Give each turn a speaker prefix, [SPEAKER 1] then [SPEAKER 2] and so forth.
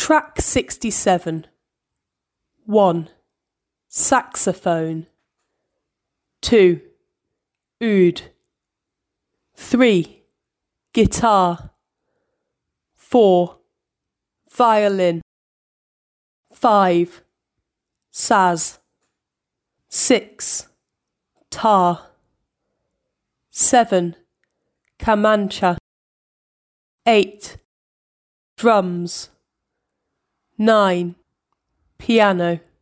[SPEAKER 1] Track 67. 1. Saxophone. 2. Oud. 3. Guitar. 4. Violin. 5. Saz. 6. Tar. 7. Kamancha. 8. Drums. 9. Piano.